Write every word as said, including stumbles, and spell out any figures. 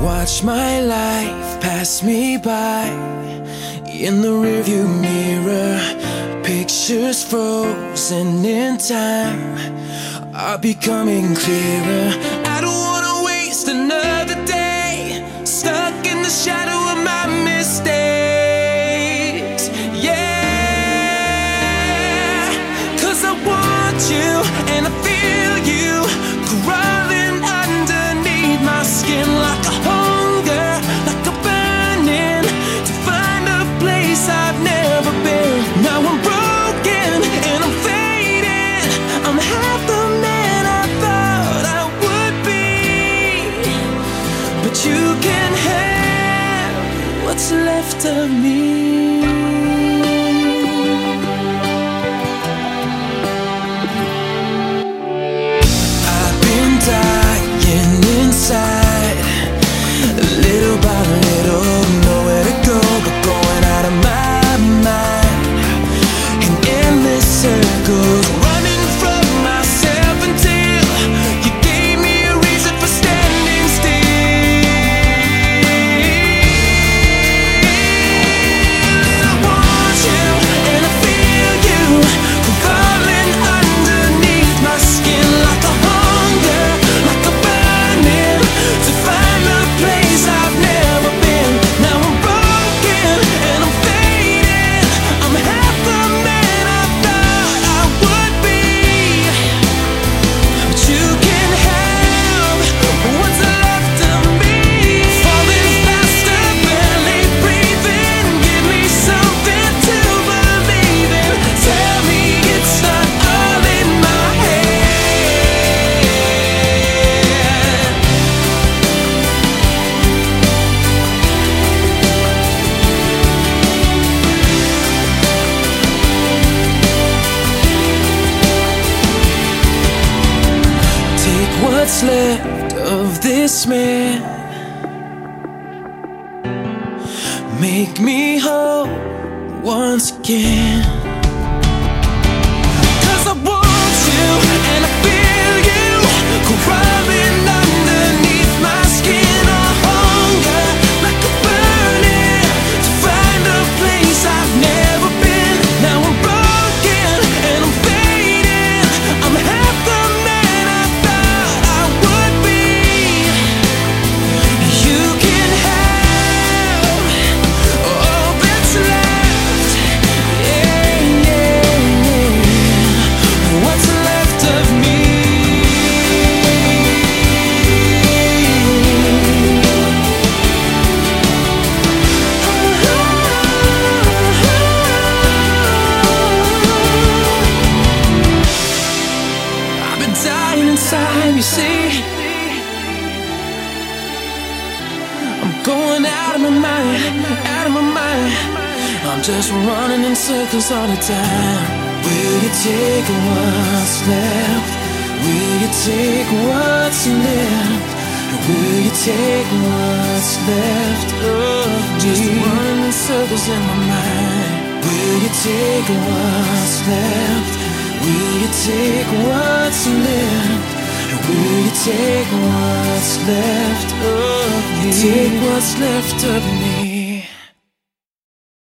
Watch my life pass me by in the rearview mirror. Pictures frozen in time are becoming clearer. I don't wanna waste another day stuck in the shadow of my mistakes. Yeah, 'cause I want you and I feel you crawling underneath my skin like a hunger, like a burning to find a place I've never been. Now I'm broken and I'm fading. I'm half the man I thought I would be, but you can have what's left of me. I've been dying inside, little by little, nowhere to go but going out of my mind in endless circles, running from myself until you gave me a reason for standing still. I want you and I feel you crawling underneath my skin like a hunger, like a burning to find a place I've never been. Now I'm broken and I'm fading. I'm half the man I thought I would be, but you can have what's left of me. Falling faster, barely breathing. Give me something to believe in. Tell me it's not all in my head. Take what's left of this man, make me whole once again. 'Cause I want you and I feel you crawling underneath my skin. A hunger like a burning to find a place I've never been. Now I'm broken and I'm fading. I'm half the man I thought I would be. You can have all that's left. Yeah, yeah, yeah. What's left of me? I've been dying inside, you see. I'm going out of my mind, out of my mind. I'm just running in circles all the time. Will you take what's left? Will you take what's left? Will you take what's left of me? Just running in circles in my mind. Will you take what's left? Will you take what's left? Will you take what's left of me? Take what's left of me.